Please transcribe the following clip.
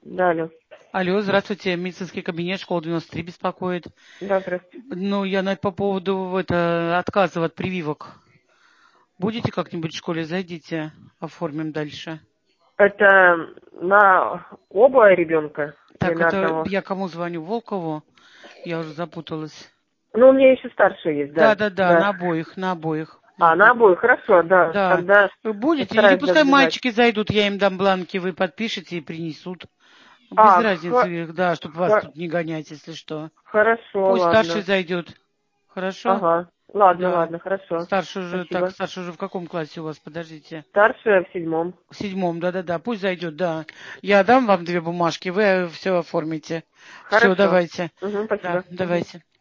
Да, алло. Алло, здравствуйте, медицинский кабинет, школа 93 беспокоит. Да, здравствуйте. Ну, я по поводу отказа от прививок. Будете как-нибудь в школе, зайдите, оформим дальше. Это на оба ребенка или Так, на это одного? я кому звоню? Волкову? Я уже запуталась. Ну, у меня еще старший есть, да. Да, Да. на обоих, на обоих. А, на обоих, хорошо, да. Да. Тогда Вы будете? Или постараюсь пускай забежать. мальчики зайдут, я им дам бланки, вы подпишете и принесут. Без А, разницы, да, чтобы вас тут не гонять, если что. хорошо, Пусть старший ладно. зайдет. Хорошо? Ага. Ладно, Да. ладно, хорошо. Спасибо. Старший уже в каком классе у вас? Подождите. Старшая в 7. В 7, да. Пусть зайдет, да. Я дам вам 2 бумажки, вы все оформите. Все, Хорошо. давайте. Угу, Да, спасибо. Угу. давайте.